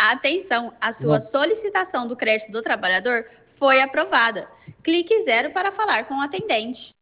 Atenção, a sua solicitação do crédito do trabalhador foi aprovada. Clique 0 para falar com o atendente.